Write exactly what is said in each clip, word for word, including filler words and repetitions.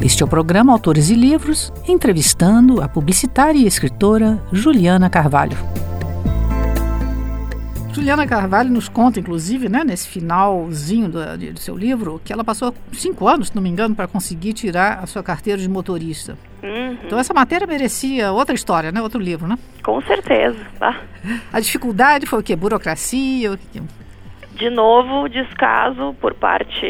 Este é o programa Autores e Livros, entrevistando a publicitária e escritora Juliana Carvalho. Juliana Carvalho nos conta, inclusive, né, nesse finalzinho do, do seu livro, que ela passou cinco anos, se não me engano, para conseguir tirar a sua carteira de motorista. Uhum. Então essa matéria merecia outra história, né? Outro livro, né? Com certeza. Tá? A dificuldade foi o quê? Burocracia? O quê? De novo, descaso por parte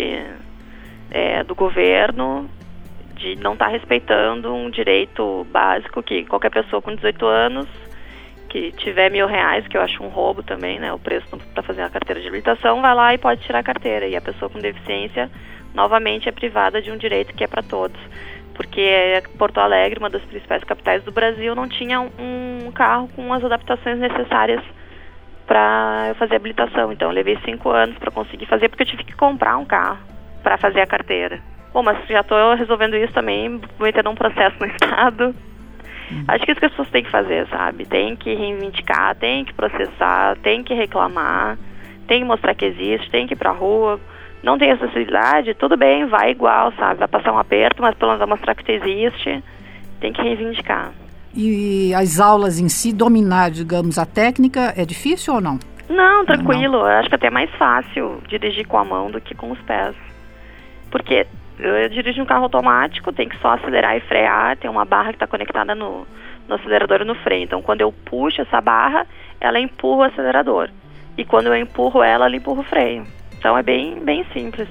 é, do governo de não estar tá respeitando um direito básico que qualquer pessoa com dezoito anos que tiver mil reais, que eu acho um roubo também, né? O preço para fazer a carteira de habilitação, vai lá e pode tirar a carteira. E a pessoa com deficiência, novamente, é privada de um direito que é para todos. Porque Porto Alegre, uma das principais capitais do Brasil, não tinha um carro com as adaptações necessárias para eu fazer a habilitação. Então eu levei cinco anos para conseguir fazer, porque eu tive que comprar um carro para fazer a carteira. Bom, mas já estou resolvendo isso também, vou entrar num processo no Estado. Hum. Acho que isso que as pessoas têm que fazer, sabe? Tem que reivindicar, tem que processar, tem que reclamar, tem que mostrar que existe, tem que ir pra rua. Não tem acessibilidade, tudo bem, vai igual, sabe? Vai passar um aperto, mas pelo menos vai mostrar que existe, tem que reivindicar. E as aulas em si, dominar, digamos, a técnica, é difícil ou não? Não, tranquilo. Não. Eu acho que até é mais fácil dirigir com a mão do que com os pés. Porque eu dirijo um carro automático, tem que só acelerar e frear, tem uma barra que está conectada no, no acelerador e no freio. Então, quando eu puxo essa barra, ela empurra o acelerador. E quando eu empurro ela, ela empurra o freio. Então, é bem, bem simples.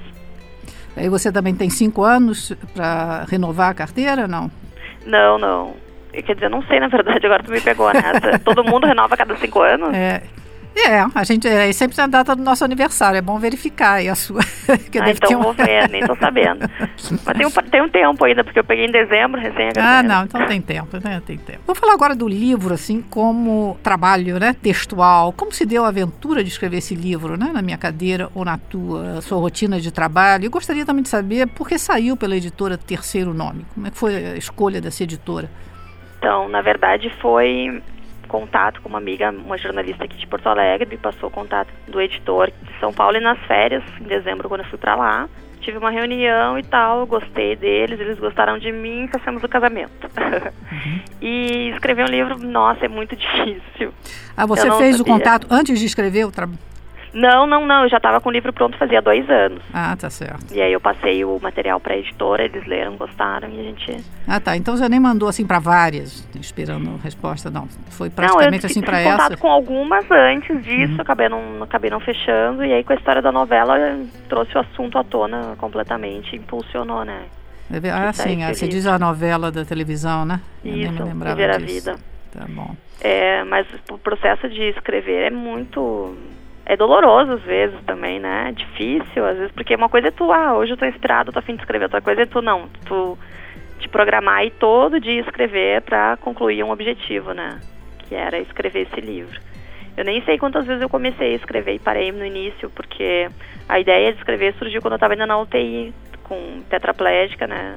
Aí você também tem cinco anos para renovar a carteira, não? Não, não. Quer dizer, eu não sei, na verdade, agora tu me pegou nessa. Todo mundo renova a cada cinco anos? É. É, a gente é sempre na data do nosso aniversário, é bom verificar aí a sua. Que ah, então uma... vou ver, nem tô sabendo. Mas tem um, tem um tempo ainda, porque eu peguei em dezembro, recém Ah, não, então tem tempo, né? Tem tempo. Vou falar agora do livro, assim, como trabalho, né, textual. Como se deu a aventura de escrever esse livro, né, na minha cadeira ou na tua, sua rotina de trabalho? Eu gostaria também de saber por que saiu pela editora Terceiro Nome. Como é que foi a escolha dessa editora? Então, na verdade, foi contato com uma amiga, uma jornalista aqui de Porto Alegre, me passou o contato do editor de São Paulo, e nas férias, em dezembro, quando eu fui pra lá, tive uma reunião e tal, eu gostei deles, eles gostaram de mim, fazemos o casamento. Uhum. E escrever um livro, nossa, é muito difícil. Ah, você fez o contato antes de escrever o trabalho? Não, não, não, eu já estava com o livro pronto fazia dois anos. Ah, tá certo. E aí eu passei o material para a editora, eles leram, gostaram e a gente... Ah, tá, então já nem mandou assim para várias, esperando resposta, não. Foi praticamente não, eu assim para essa? Não, eu contato com algumas antes disso, uhum. acabei, não, acabei não fechando, e aí com a história da novela trouxe o assunto à tona completamente, impulsionou, né? Ah, sim, ah, você diz a novela da televisão, né? Eu Isso, nem me lembrava Viver a disso. Vida. Tá bom. É, mas o processo de escrever é muito... É doloroso às vezes também, né? É difícil, às vezes, porque uma coisa é tu, ah, hoje eu tô inspirado, tô a fim de escrever. Outra coisa é tu, não, tu te programar e todo dia escrever pra concluir um objetivo, né? Que era escrever esse livro. Eu nem sei quantas vezes eu comecei a escrever e parei no início, porque a ideia de escrever surgiu quando eu tava ainda na U T I, com tetraplégica, né?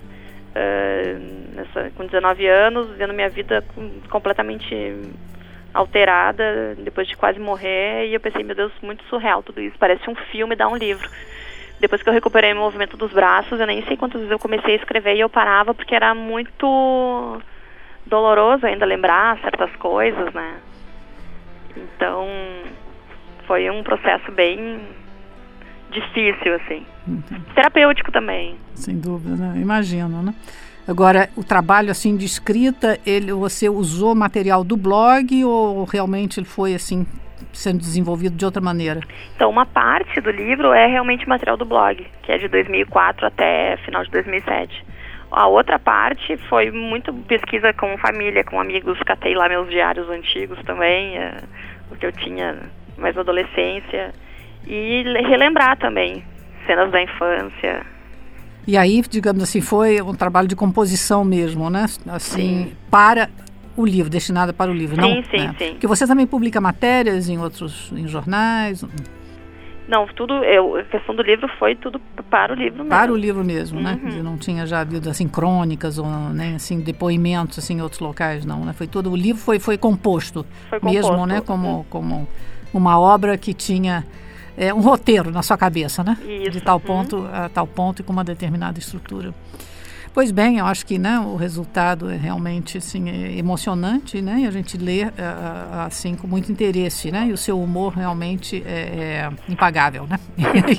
Uh, nessa, com dezenove anos, vendo minha vida com, completamente... alterada, depois de quase morrer, e eu pensei, meu Deus, muito surreal tudo isso, parece um filme, dá um livro. Depois que eu recuperei o movimento dos braços, eu nem sei quantas vezes eu comecei a escrever e eu parava, porque era muito doloroso ainda lembrar certas coisas, né? Então, foi um processo bem difícil, assim. Uhum. Terapêutico também. Sem dúvida, né? Imagino, né? Agora, o trabalho assim de escrita, ele, você usou material do blog ou realmente ele foi assim sendo desenvolvido de outra maneira? Então, uma parte do livro é realmente material do blog, que é de dois mil e quatro até final de dois mil e sete. A outra parte foi muito pesquisa com família, com amigos, catei lá meus diários antigos também, é, o que eu tinha mais na adolescência, e relembrar também cenas da infância. E aí, digamos assim, foi um trabalho de composição mesmo, né? Assim, sim. Para o livro, destinada para o livro, sim, não? Sim, né? sim. Porque você também publica matérias em outros, em jornais? Não, tudo, eu, a questão do livro foi tudo para o livro mesmo. Para o livro mesmo, uhum. né? Quer dizer, não tinha já havido, assim, crônicas ou nem, assim, depoimentos, assim, em outros locais, não, né? Foi todo, o livro foi, foi composto, foi mesmo, composto. né? Como, como uma obra que tinha... É um roteiro na sua cabeça, né? Isso. De tal ponto uhum. a tal ponto e com uma determinada estrutura. Pois bem, eu acho que, né, o resultado é realmente assim, é emocionante, né, e a gente lê uh, assim, com muito interesse, né, e o seu humor realmente é, é impagável, né?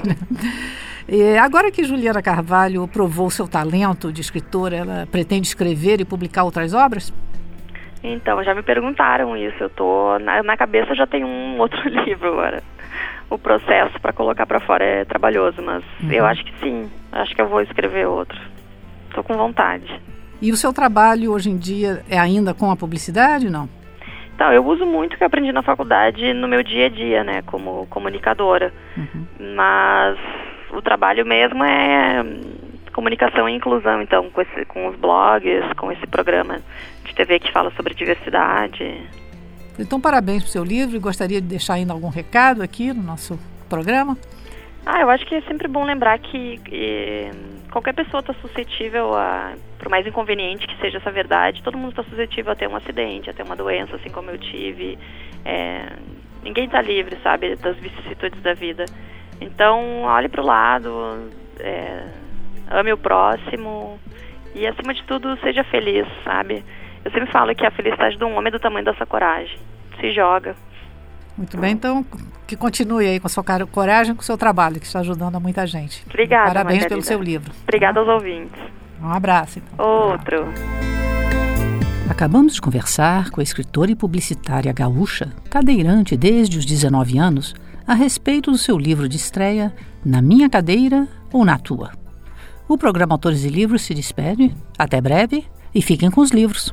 E agora que Juliana Carvalho provou seu talento de escritora, ela pretende escrever e publicar outras obras? Então, já me perguntaram isso. Eu tô na, na cabeça já tem um outro livro agora. O processo para colocar para fora é trabalhoso, mas uhum. eu acho que sim. Acho que eu vou escrever outro. Tô com vontade. E o seu trabalho hoje em dia é ainda com a publicidade, não? Então, eu uso muito o que eu aprendi na faculdade no meu dia a dia, né, como comunicadora. Uhum. Mas o trabalho mesmo é comunicação e inclusão, então, com, esse, com os blogs, com esse programa de T V que fala sobre diversidade. Então, parabéns pro seu livro e gostaria de deixar ainda algum recado aqui no nosso programa? Ah, eu acho que é sempre bom lembrar que e, qualquer pessoa está suscetível a, por mais inconveniente que seja essa verdade, todo mundo está suscetível a ter um acidente, a ter uma doença, assim como eu tive. É, ninguém está livre, sabe, das vicissitudes da vida. Então, olhe para o lado, é, ame o próximo e, acima de tudo, seja feliz, sabe? Eu sempre falo que a felicidade de um homem é do tamanho da sua coragem. Se joga. Muito bem, então que continue aí com a sua coragem, com o seu trabalho, que está ajudando a muita gente. Obrigada, Parabéns Margarida. pelo seu livro. Obrigada aos ouvintes. Um abraço, então. Outro. Acabamos de conversar com a escritora e publicitária gaúcha, cadeirante desde os dezenove anos, a respeito do seu livro de estreia, Na Minha Cadeira ou Na Tua. O programa Autores e Livros se despede. Até breve e fiquem com os livros.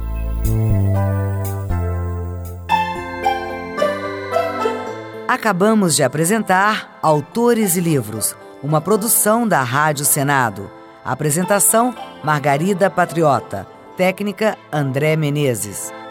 Acabamos de apresentar Autores e Livros, uma produção da Rádio Senado. Apresentação, Margarida Patriota. Técnica, André Menezes.